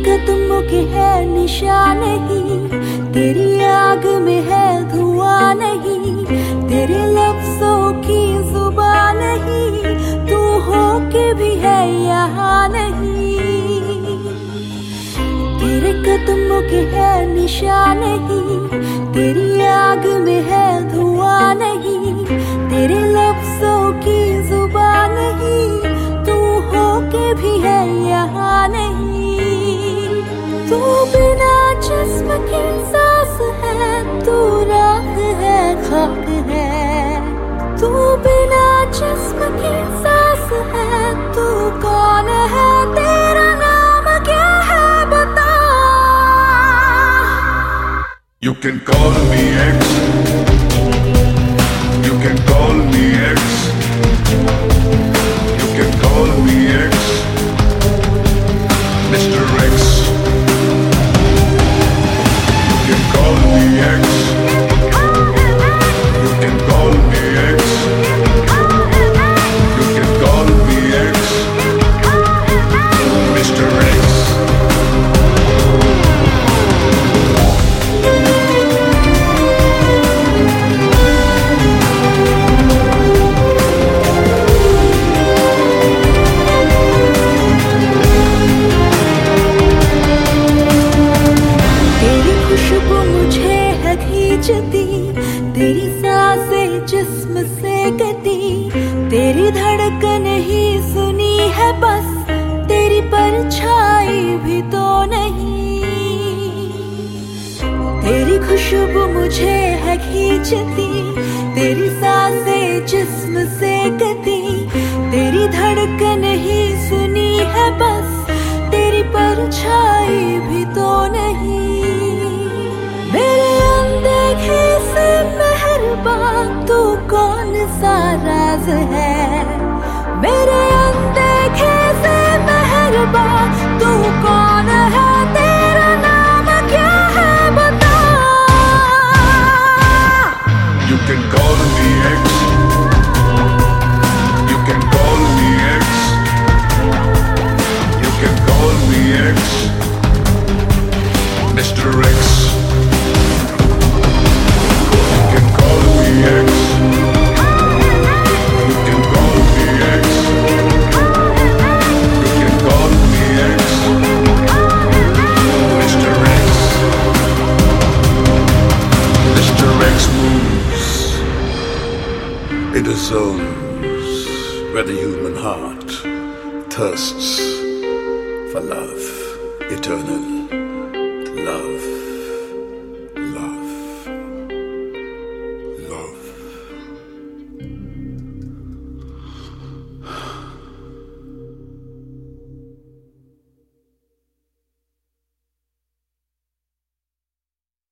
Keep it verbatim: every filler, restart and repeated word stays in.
कदमों के है निशान नहीं, तेरी आग में है धुआं नहीं, तेरे लफ्जों की जुबान नहीं, तू हो के भी है यहाँ नहीं। तेरे कदमों के है निशान नहीं, तेरी आग में है धुआं नहीं, तेरे लफ्जों की जुबान नहीं, तू हो के भी है यहाँ नहीं। तू बिना जिस्म की सांस है, तू राख है खाक है। तू बिना जिस्म की सांस है, तू कौन है, तेरा नाम क्या है बता। You can call me X, you can call me X, you can call me X, Mister X. You can call me X, you can call me X, you can call me X, Mister X. तेरी सांसें जिस्म से कटी, तेरी धड़कन ही सुनी है बस, तेरी परछाई भी तो नहीं। तेरी खुशबू मुझे है खींचती, तेरी सांसें जिस्म से कटी, तेरी धड़कन ही सुनी है बस, तेरी परछाई भी तो नहीं। मेरे अनदेखे से मेहरबान तू कौन सा राज है, मेरे अनदेखे से मेहरबान तू कौन है, तेरा नाम क्या है बता। You can call me X, you can call me X, you can call me X, Mister X. X. You can call me X. You can call me X. Mister X. Mister X moves into zones where the human heart thirsts for love, eternal love.